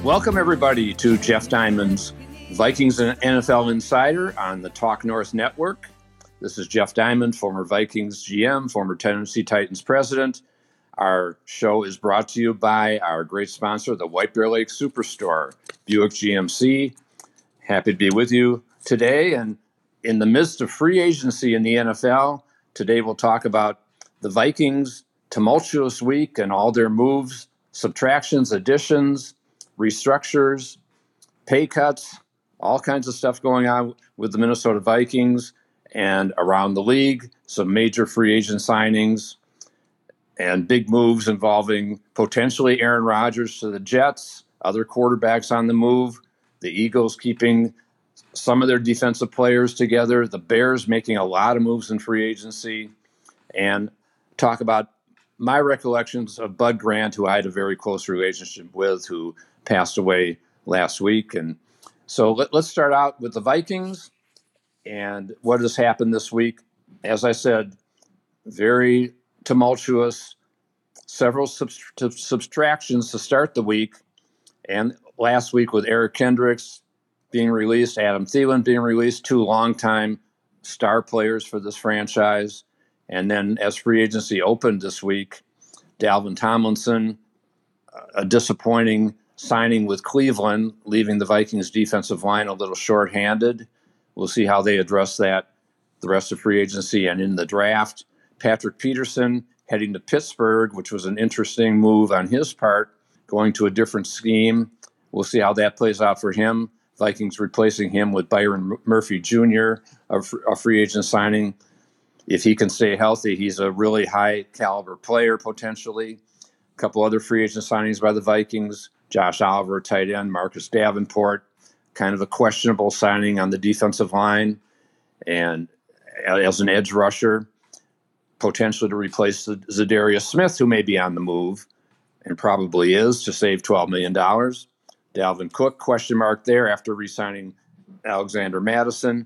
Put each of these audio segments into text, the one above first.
Welcome, everybody, to Jeff Diamond's Vikings and NFL Insider on the Talk North Network. This is Jeff Diamond, former Vikings GM, former Tennessee Titans president. Our show is brought to you by our great sponsor, the White Bear Lake Superstore, Buick GMC. Happy to be with you today. And in the midst of free agency in the NFL, today we'll talk about the Vikings' tumultuous week and all their moves, subtractions, additions, restructures, pay cuts, all kinds of stuff going on with the Minnesota Vikings and around the league, some major free agent signings and big moves involving potentially Aaron Rodgers to the Jets, other quarterbacks on the move, the Eagles keeping some of their defensive players together, the Bears making a lot of moves in free agency, and talk about my recollections of Bud Grant, who I had a very close relationship with, who passed away last week. And so let's start out with the Vikings and what has happened this week. As I said, very tumultuous, several subtractions to start the week. And last week with Eric Kendricks being released, Adam Thielen being released, two longtime star players for this franchise. And then as free agency opened this week, Dalvin Tomlinson, a disappointing signing with Cleveland, leaving the Vikings defensive line a little shorthanded. We'll see how they address that the rest of free agency and in the draft. Patrick Peterson heading to Pittsburgh, which was an interesting move on his part, going to a different scheme. We'll see how that plays out for him. Vikings replacing him with Byron Murphy Jr., a free agent signing. If he can stay healthy, he's a really high caliber player potentially. A couple other free agent signings by the Vikings. Josh Oliver, tight end, Marcus Davenport, kind of a questionable signing on the defensive line. And as an edge rusher, potentially to replace Zadarius Smith, who may be on the move and probably is, to save $12 million. Dalvin Cook, question mark there after re-signing Alexander Mattison.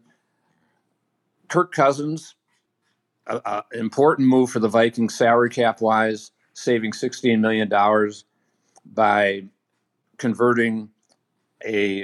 Kirk Cousins, an important move for the Vikings salary cap-wise, saving $16 million by converting a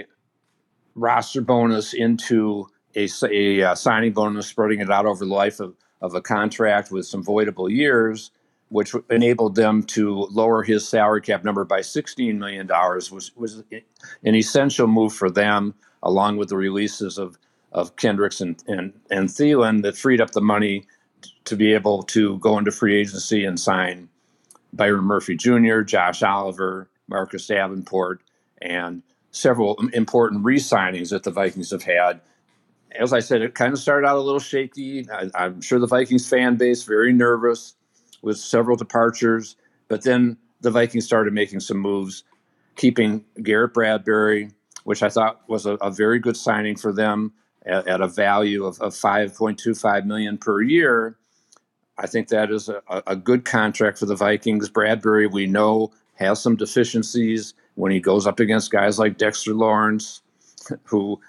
roster bonus into a signing bonus, spreading it out over the life of a contract with some voidable years, which enabled them to lower his salary cap number by $16 million, was an essential move for them, along with the releases of Kendricks and Thielen, that freed up the money to be able to go into free agency and sign Byron Murphy Jr., Josh Oliver, Marcus Davenport, and several important re-signings that the Vikings have had. As I said, it kind of started out a little shaky. I'm sure the Vikings fan base very nervous with several departures, but then the Vikings started making some moves, keeping Garrett Bradbury, which I thought was a very good signing for them at a value of $5.25 million per year. I think that is a good contract for the Vikings. Bradbury, we know, has some deficiencies when he goes up against guys like Dexter Lawrence, who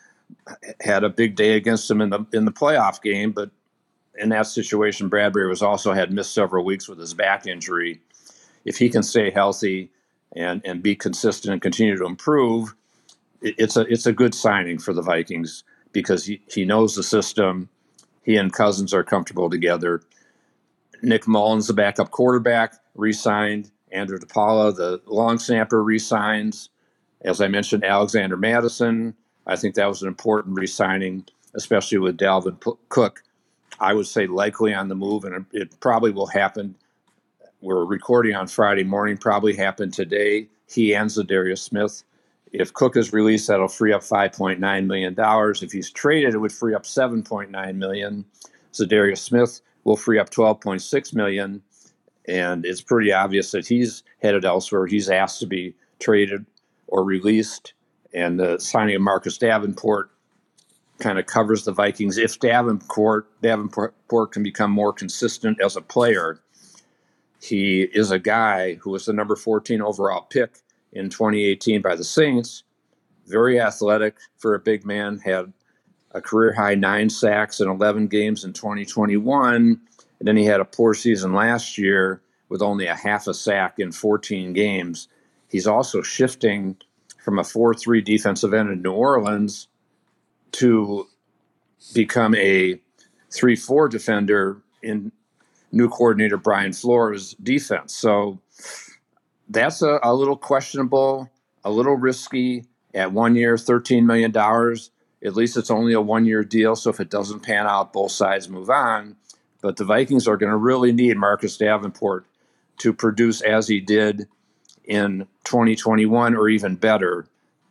had a big day against him in the playoff game. But in that situation, Bradbury had missed several weeks with his back injury. If he can stay healthy and be consistent and continue to improve, it's a good signing for the Vikings because he knows the system. He and Cousins are comfortable together. Nick Mullins, the backup quarterback, re-signed. Andrew DePaula, the long snapper, re-signs. As I mentioned, Alexander Mattison. I think that was an important re-signing, especially with Dalvin Cook. I would say likely on the move, and it probably will happen. We're recording on Friday morning, probably happen today. He and Zadarius Smith. If Cook is released, that'll free up $5.9 million. If he's traded, it would free up $7.9 million. Zadarius Smith will free up $12.6 million. And it's pretty obvious that he's headed elsewhere. He's asked to be traded or released. And the signing of Marcus Davenport kind of covers the Vikings. If Davenport can become more consistent as a player, he is a guy who was the number 14 overall pick in 2018 by the Saints. Very athletic for a big man, had a career-high 9 sacks in 11 games in 2021. And then he had a poor season last year with only a half a sack in 14 games. He's also shifting from a 4-3 defensive end in New Orleans to become a 3-4 defender in new coordinator Brian Flores' defense. So that's a little questionable, a little risky. At 1 year, $13 million. At least it's only a 1-year deal. So if it doesn't pan out, both sides move on. But the Vikings are going to really need Marcus Davenport to produce as he did in 2021 or even better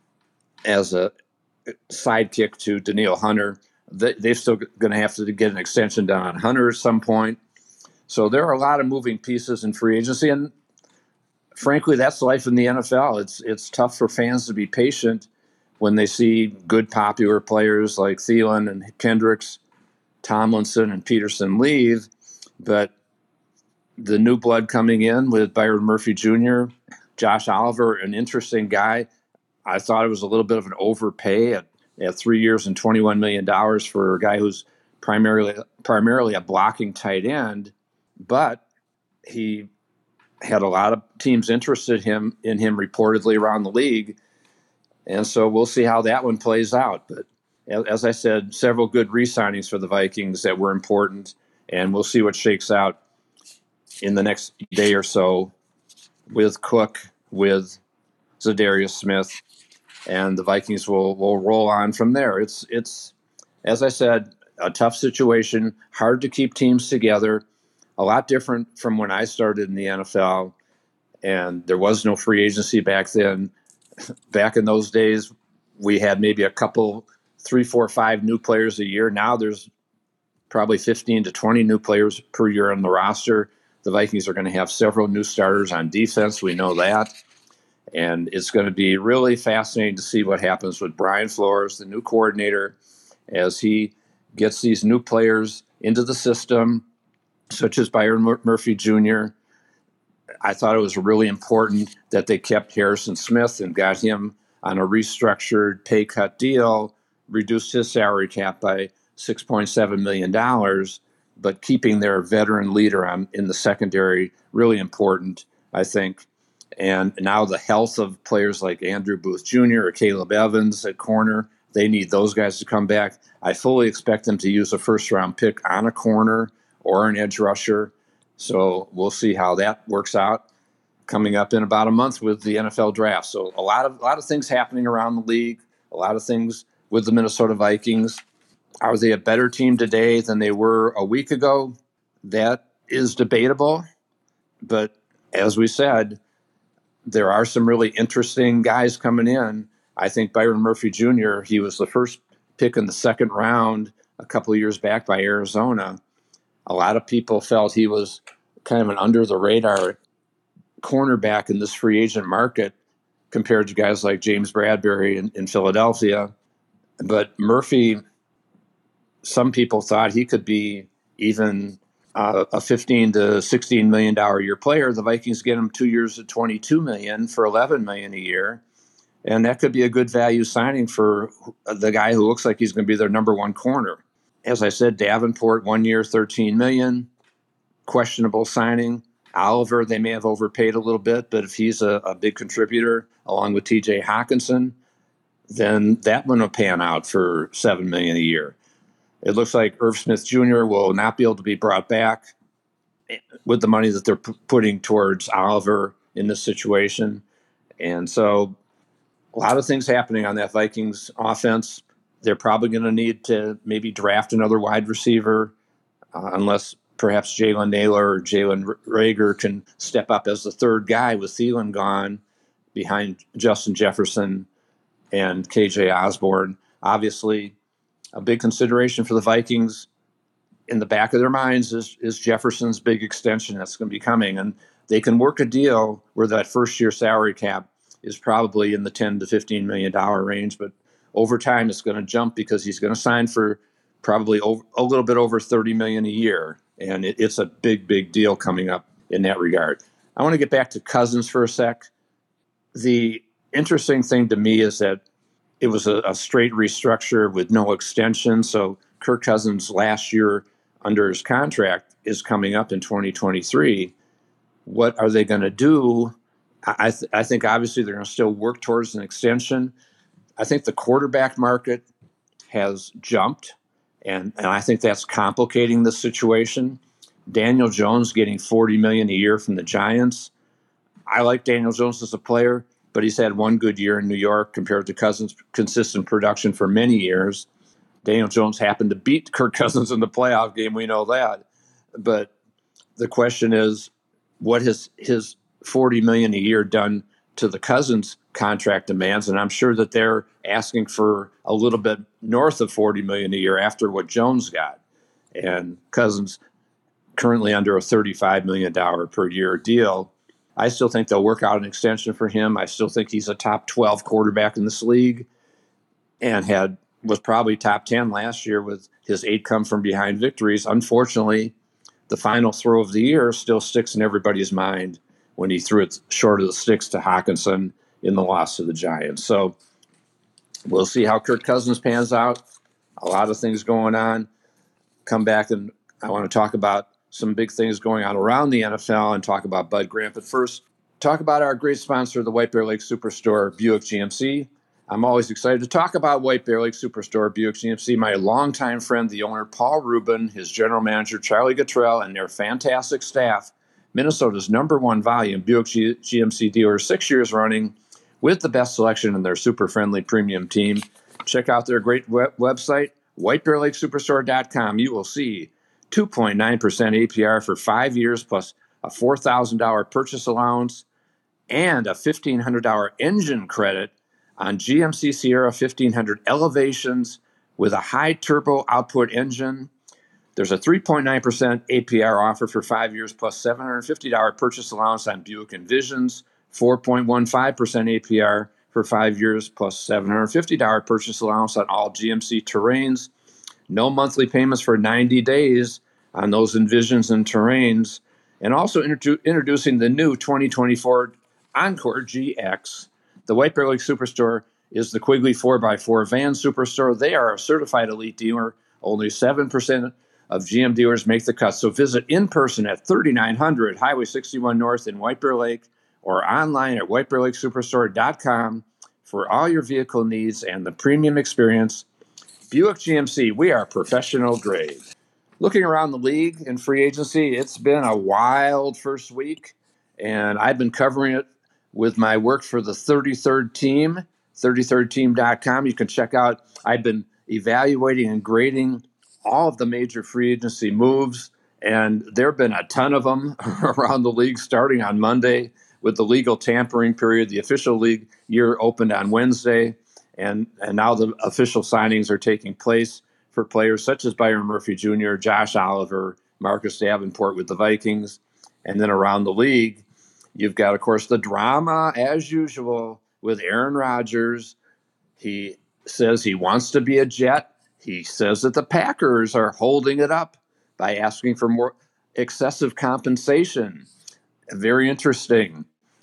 as a sidekick to Danielle Hunter. They're still going to have to get an extension done on Hunter at some point. So there are a lot of moving pieces in free agency. And frankly, that's life in the NFL. It's tough for fans to be patient when they see good popular players like Thielen and Kendricks, Tomlinson and Peterson leave. But the new blood coming in with Byron Murphy Jr., Josh Oliver, an interesting guy. I thought it was a little bit of an overpay at 3 years and $21 million for a guy who's primarily a blocking tight end, but he had a lot of teams interested in him reportedly around the league. And so we'll see how that one plays out. But as I said, several good re-signings for the Vikings that were important, and we'll see what shakes out in the next day or so with Cook, with Zadarius Smith, and the Vikings will roll on from there. It's as I said, a tough situation, hard to keep teams together, a lot different from when I started in the NFL, and there was no free agency back then. Back in those days, we had maybe a couple, 3, 4, 5 new players a year. Now there's probably 15 to 20 new players per year on the roster. The Vikings are going to have several new starters on defense. We know that. And it's going to be really fascinating to see what happens with Brian Flores, the new coordinator, as he gets these new players into the system, such as Byron Murphy Jr. I thought it was really important that they kept Harrison Smith and got him on a restructured pay cut deal, reduced his salary cap by $6.7 million, but keeping their veteran leader in the secondary, really important, I think. And now the health of players like Andrew Booth Jr. or Caleb Evans at corner, they need those guys to come back. I fully expect them to use a first-round pick on a corner or an edge rusher. So we'll see how that works out coming up in about a month with the NFL draft. So a lot of things happening around the league, a lot of things with the Minnesota Vikings. Are they a better team today than they were a week ago? That is debatable. But as we said, there are some really interesting guys coming in. I think Byron Murphy Jr., he was the first pick in the second round a couple of years back by Arizona. A lot of people felt he was kind of an under-the-radar cornerback in this free agent market compared to guys like James Bradbury in Philadelphia. But Murphy, some people thought he could be even a $15 to $16 million a year player. The Vikings get him 2 years at $22 million for $11 million a year. And that could be a good value signing for the guy who looks like he's going to be their number one corner. As I said, Davenport, 1 year, $13 million, questionable signing. Oliver, they may have overpaid a little bit, but if he's a big contributor along with TJ Hawkinson, then that one will pan out for $7 million a year. It looks like Irv Smith Jr. will not be able to be brought back with the money that they're putting towards Oliver in this situation. And so a lot of things happening on that Vikings offense. They're probably going to need to maybe draft another wide receiver unless perhaps Jalen Naylor or Jalen Reagor can step up as the third guy with Thielen gone behind Justin Jefferson and KJ Osborne. Obviously, a big consideration for the Vikings in the back of their minds is Jefferson's big extension that's going to be coming. And they can work a deal where that first year salary cap is probably in the $10 to $15 million range. But over time, it's going to jump because he's going to sign for probably a little bit over $30 million a year. And it's a big, big deal coming up in that regard. I want to get back to Cousins for a sec. The interesting thing to me is that it was a straight restructure with no extension. So Kirk Cousins' last year under his contract is coming up in 2023. What are they going to do I think obviously they're going to still work towards an extension. I think the quarterback market has jumped, and I think that's complicating the situation. Daniel Jones getting $40 million a year from the Giants. I like Daniel Jones as a player, but he's had one good year in New York compared to Cousins' consistent production for many years. Daniel Jones happened to beat Kirk Cousins in the playoff game. We know that. But the question is, what has his $40 million a year done to the Cousins contract demands? And I'm sure that they're asking for a little bit north of $40 million a year after what Jones got. And Cousins currently under a $35 million per year deal. I still think they'll work out an extension for him. I still think he's a top 12 quarterback in this league, and was probably top 10 last year with his 8 come from behind victories. Unfortunately, the final throw of the year still sticks in everybody's mind when he threw it short of the sticks to Hockenson in the loss to the Giants. So we'll see how Kirk Cousins pans out. A lot of things going on. Come back, and I want to talk about some big things going on around the NFL and talk about Bud Grant. But first, talk about our great sponsor, the White Bear Lake Superstore, Buick GMC. I'm always excited to talk about White Bear Lake Superstore, Buick GMC. My longtime friend, the owner, Paul Rubin, his general manager, Charlie Guttrell, and their fantastic staff, Minnesota's #1 volume Buick GMC dealer, 6 years running, with the best selection in their super friendly premium team. Check out their great website, whitebearlakesuperstore.com. You will see 2.9% APR for 5 years plus a $4,000 purchase allowance and a $1,500 engine credit on GMC Sierra 1500 elevations with a high turbo output engine. There's a 3.9% APR offer for 5 years plus $750 purchase allowance on Buick Envisions, 4.15% APR for 5 years plus $750 purchase allowance on all GMC Terrains. No monthly payments for 90 days on those Envisions and Terrains. And also introducing the new 2024 Encore GX. The White Bear Lake Superstore is the Quigley 4x4 van superstore. They are a certified elite dealer. Only 7% of GM dealers make the cut. So visit in person at 3900 Highway 61 North in White Bear Lake or online at whitebearlakesuperstore.com for all your vehicle needs and the premium experience. Buick GMC, we are professional grade. Looking around the league in free agency, it's been a wild first week, and I've been covering it with my work for the 33rd Team, 33rdteam.com. You can check out, I've been evaluating and grading all of the major free agency moves, and there have been a ton of them around the league starting on Monday with the legal tampering period. The official league year opened on Wednesday. And now the official signings are taking place for players such as Byron Murphy Jr., Josh Oliver, Marcus Davenport with the Vikings. And then around the league, you've got, of course, the drama, as usual, with Aaron Rodgers. He says he wants to be a Jet. He says that the Packers are holding it up by asking for more excessive compensation. Very interesting.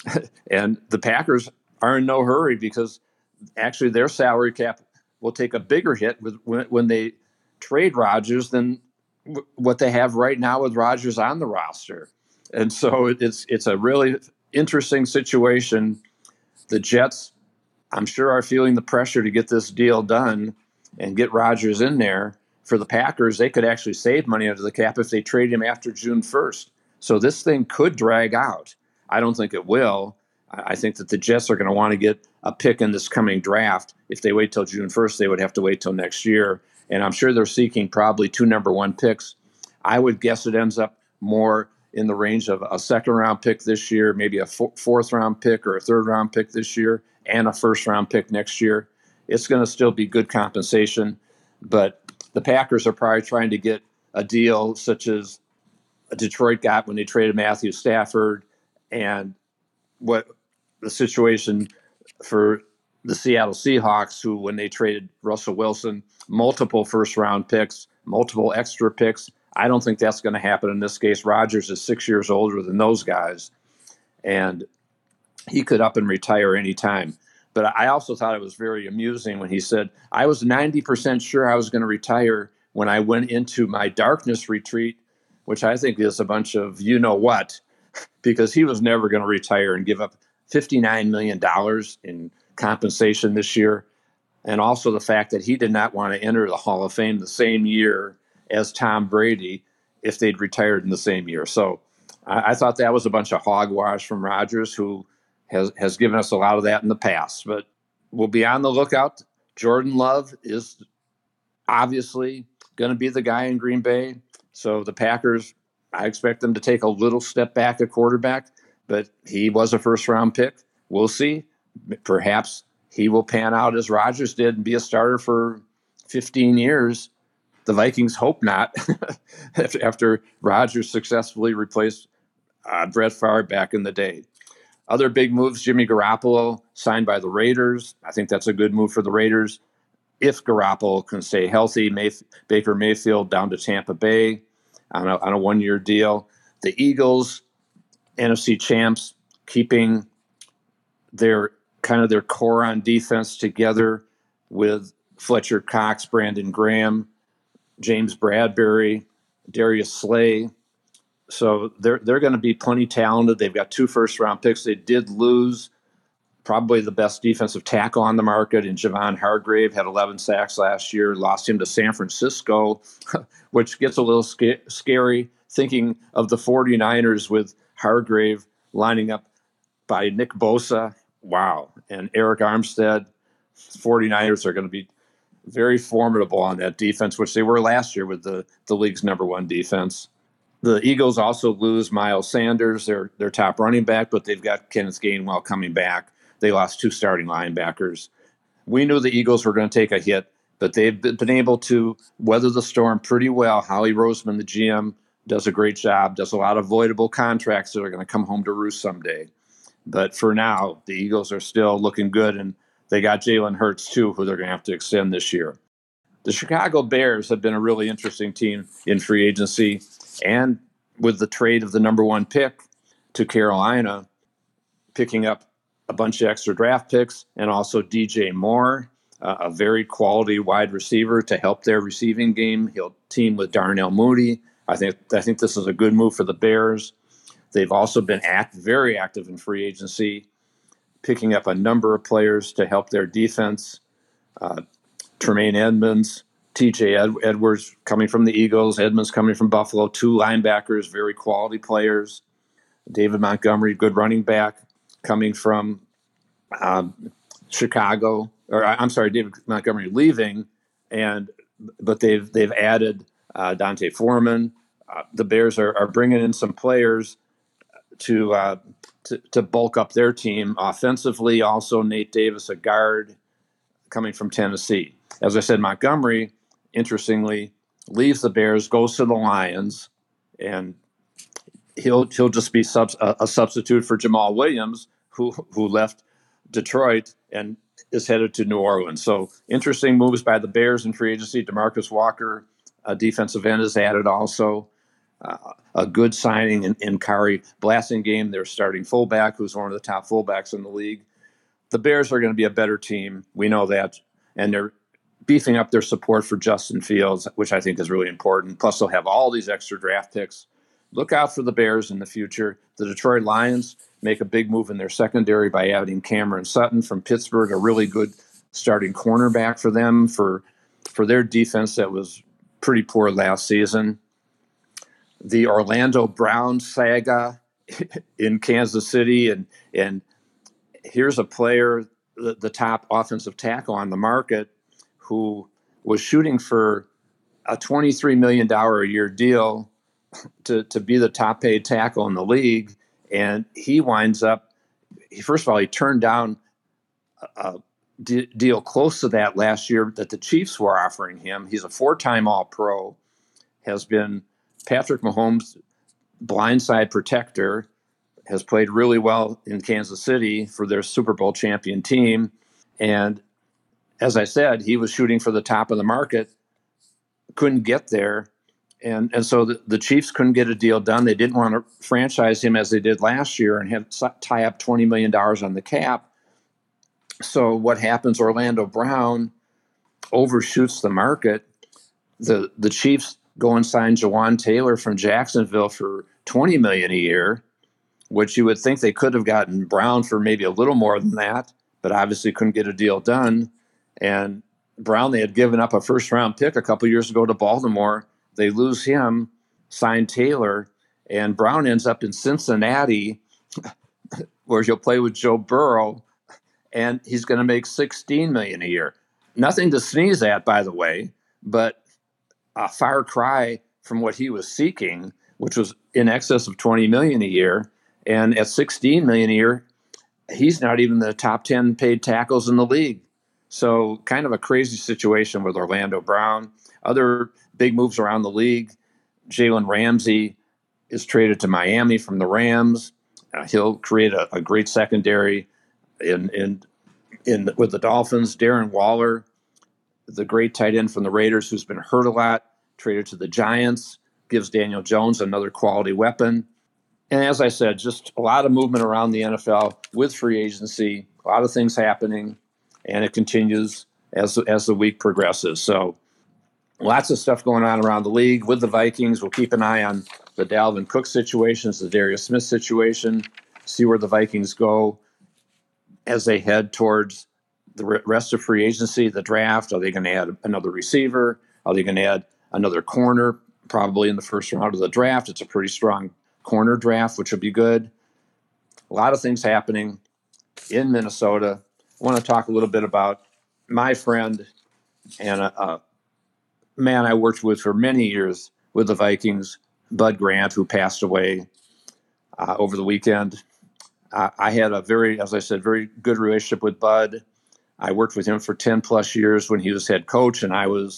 And the Packers are in no hurry because actually their salary cap will take a bigger hit when they trade Rodgers than what they have right now with Rodgers on the roster. And so it's a really interesting situation. The Jets, I'm sure, are feeling the pressure to get this deal done and get Rodgers in there. For the Packers, they could actually save money under the cap if they trade him after June 1st. So this thing could drag out. I don't think it will. I think that the Jets are going to want to get a pick in this coming draft. If they wait till June 1st, they would have to wait till next year. And I'm sure they're seeking probably 2 #1 picks. I would guess it ends up more in the range of a second-round pick this year, maybe a fourth-round pick or a third-round pick this year, and a first-round pick next year. It's going to still be good compensation, but the Packers are probably trying to get a deal such as Detroit got when they traded Matthew Stafford, and what the situation for the Seattle Seahawks, who, when they traded Russell Wilson, multiple first-round picks, multiple extra picks. I don't think that's going to happen in this case. Rodgers is 6 years older than those guys, and he could up and retire anytime. But I also thought it was very amusing when he said, I was 90% sure I was going to retire when I went into my darkness retreat, which I think is a bunch of you-know-what, because he was never going to retire and give up $59 million in compensation this year. And also the fact that he did not want to enter the Hall of Fame the same year as Tom Brady if they'd retired in the same year. So I thought that was a bunch of hogwash from Rodgers, who has given us a lot of that in the past. But we'll be on the lookout. Jordan Love is obviously going to be the guy in Green Bay. So the Packers, I expect them to take a little step back at quarterback, but he was a first-round pick. We'll see. Perhaps he will pan out as Rodgers did and be a starter for 15 years. The Vikings hope not, after Rodgers successfully replaced Brett Favre back in the day. Other big moves, Jimmy Garoppolo signed by the Raiders. I think that's a good move for the Raiders. If Garoppolo can stay healthy, Baker Mayfield down to Tampa Bay on a one-year deal. The Eagles, NFC champs, keeping their core on defense together with Fletcher Cox, Brandon Graham, James Bradbury, Darius Slay. So they're going to be plenty talented. They've got 2 first-round picks. They did lose probably the best defensive tackle on the market in Javon Hargrave, had 11 sacks last year, lost him to San Francisco, which gets a little scary thinking of the 49ers with Hargrave lining up by Nick Bosa. Wow. And Eric Armstead. 49ers are going to be very formidable on that defense, which they were last year with the league's #1 defense. The Eagles also lose Miles Sanders, their top running back, but they've got Kenneth Gainwell coming back. They lost 2 starting linebackers. We knew the Eagles were going to take a hit, but they've been able to weather the storm pretty well. Howie Roseman, the GM, does a great job, does a lot of voidable contracts that are going to come home to roost someday. But for now, the Eagles are still looking good, and they got Jalen Hurts, too, who they're going to have to extend this year. The Chicago Bears have been a really interesting team in free agency, and with the trade of the #1 pick to Carolina, picking up a bunch of extra draft picks, and also DJ Moore, a very quality wide receiver to help their receiving game. He'll team with Darnell Mooney. I think this is a good move for the Bears. They've also been very active in free agency, picking up a number of players to help their defense. Tremaine Edmonds, TJ Edwards coming from the Eagles, Edmonds coming from Buffalo, 2 linebackers, very quality players. David Montgomery, good running back, coming from Chicago. David Montgomery leaving, but they've added Dante Foreman. The Bears are bringing in some players to bulk up their team offensively. Also, Nate Davis, a guard coming from Tennessee. As I said, Montgomery, interestingly, leaves the Bears, goes to the Lions, and he'll just be a substitute for Jamal Williams, who left Detroit and is headed to New Orleans. So interesting moves by the Bears in free agency. DeMarcus Walker, a defensive end, is added also. A good signing in Kari Blasingame, their starting fullback, who's one of the top fullbacks in the league. The Bears are going to be a better team. We know that. And they're beefing up their support for Justin Fields, which I think is really important. Plus, they'll have all these extra draft picks. Look out for the Bears in the future. The Detroit Lions make a big move in their secondary by adding Cameron Sutton from Pittsburgh, a really good starting cornerback for them for their defense that was pretty poor last season. The Orlando Browns saga in Kansas City, and here's a player, the top offensive tackle on the market, who was shooting for a $23 million a year deal to be the top paid tackle in the league. And he winds up, first of all, he turned down a deal close to that last year that the Chiefs were offering him. He's a 4-time All-Pro, has been Patrick Mahomes' blindside protector, has played really well in Kansas City for their Super Bowl champion team. And as I said, he was shooting for the top of the market, couldn't get there. And so the Chiefs couldn't get a deal done. They didn't want to franchise him as they did last year and tie up $20 million on the cap. So what happens, Orlando Brown overshoots the market. The Chiefs go and sign Jawan Taylor from Jacksonville for $20 million a year, which you would think they could have gotten Brown for maybe a little more than that, but obviously couldn't get a deal done. And Brown, they had given up a first-round pick a couple years ago to Baltimore. They lose him, sign Taylor, and Brown ends up in Cincinnati, where he'll play with Joe Burrow, and he's going to make $16 million a year. Nothing to sneeze at, by the way, but a far cry from what he was seeking, which was in excess of $20 million a year. And at $16 million a year, he's not even the top 10 paid tackles in the league. So kind of a crazy situation with Orlando Brown. Other big moves around the league. Jalen Ramsey is traded to Miami from the Rams. He'll create a great secondary in with the Dolphins. Darren Waller, the great tight end from the Raiders, who's been hurt a lot, traded to the Giants, gives Daniel Jones another quality weapon. And as I said, just a lot of movement around the NFL with free agency, a lot of things happening, and it continues as the week progresses. So lots of stuff going on around the league with the Vikings. We'll keep an eye on the Dalvin Cook situations, the Darius Smith situation, see where the Vikings go as they head towards the rest of free agency, the draft. Are they going to add another receiver? Are they going to add another corner? Probably in the first round of the draft. It's a pretty strong corner draft, which would be good. A lot of things happening in Minnesota. I want to talk a little bit about my friend and a man I worked with for many years with the Vikings, Bud Grant, who passed away over the weekend. I had a very, as I said, very good relationship with Bud. I worked with him for 10 plus years when he was head coach, and I was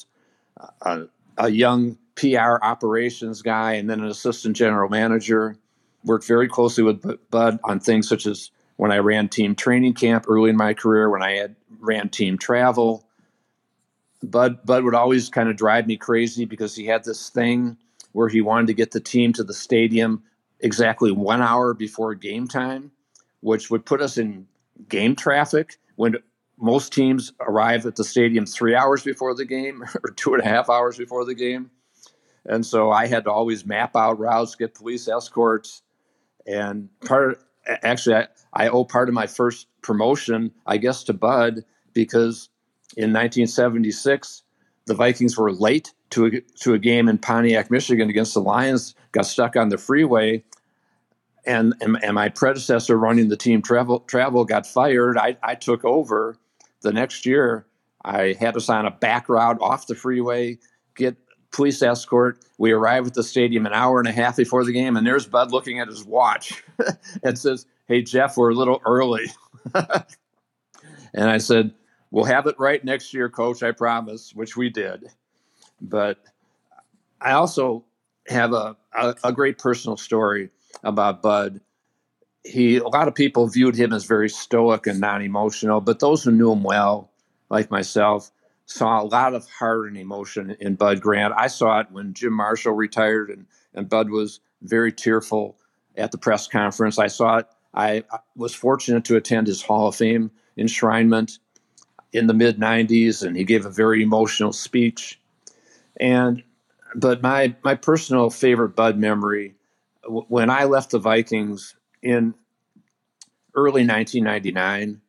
a young PR operations guy and then an assistant general manager. Worked very closely with Bud on things such as when I ran team training camp early in my career, when I ran team travel. Bud would always kind of drive me crazy because he had this thing where he wanted to get the team to the stadium exactly 1 hour before game time, which would put us in game traffic when most teams arrive at the stadium 3 hours before the game or 2.5 hours before the game. And so I had to always map out routes, get police escorts. And I owe part of my first promotion, I guess, to Bud, because in 1976, the Vikings were late to a game in Pontiac, Michigan against the Lions, got stuck on the freeway. And my predecessor running the team travel got fired. I took over the next year. I had us on a back route off the freeway, get police escort. We arrive at the stadium an hour and a half before the game, and there's Bud looking at his watch and says, "Hey, Jeff, we're a little early." And I said, "We'll have it right next year, Coach, I promise," which we did. But I also have a great personal story about Bud. A lot of people viewed him as very stoic and non-emotional, but those who knew him well, like myself, saw a lot of heart and emotion in Bud Grant. I saw it when Jim Marshall retired and Bud was very tearful at the press conference. I saw it. I was fortunate to attend his Hall of Fame enshrinement in the mid-90s, and he gave a very emotional speech. But my personal favorite Bud memory, when I left the Vikings in early 1999,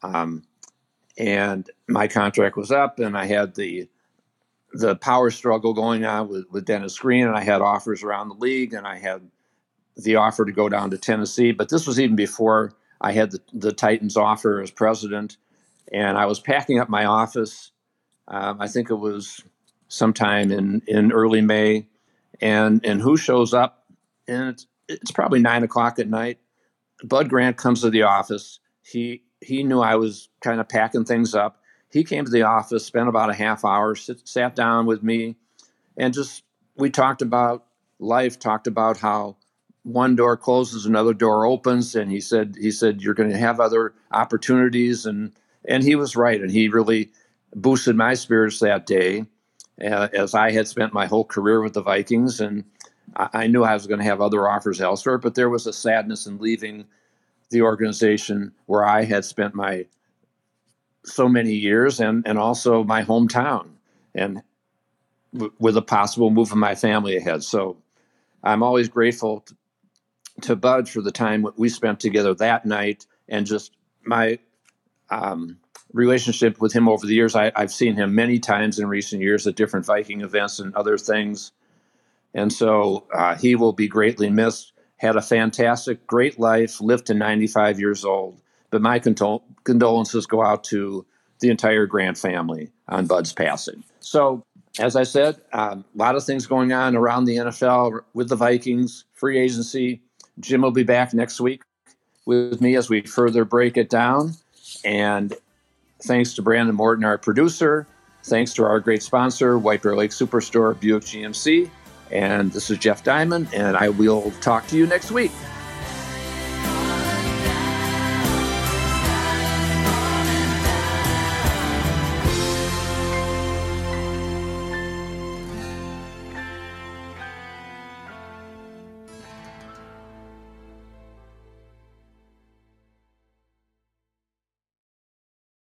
and my contract was up, and I had the power struggle going on with Dennis Green, and I had offers around the league, and I had the offer to go down to Tennessee. But this was even before I had the Titans offer as president, and I was packing up my office. I think it was sometime in early May, and who shows up? And it's probably 9 o'clock at night. Bud Grant comes to the office. He knew I was kind of packing things up. He came to the office, spent about a half hour, sat down with me, and we talked about life, talked about how one door closes, another door opens, and he said you're going to have other opportunities, and he was right, and he really boosted my spirits that day, as I had spent my whole career with the Vikings, and I knew I was going to have other offers elsewhere, but there was a sadness in leaving the organization where I had spent my so many years and also my hometown, and with a possible move of my family ahead. So I'm always grateful to Bud for the time we spent together that night, and just my relationship with him over the years. I've seen him many times in recent years at different Viking events and other things. And so he will be greatly missed. Had a fantastic, great life, lived to 95 years old. But my condolences go out to the entire Grant family on Bud's passing. So, as I said, a lot of things going on around the NFL with the Vikings, free agency. Jim will be back next week with me as we further break it down. And thanks to Brandon Morton, our producer. Thanks to our great sponsor, White Bear Lake Superstore, Buick GMC. And this is Jeff Diamond, and I will talk to you next week.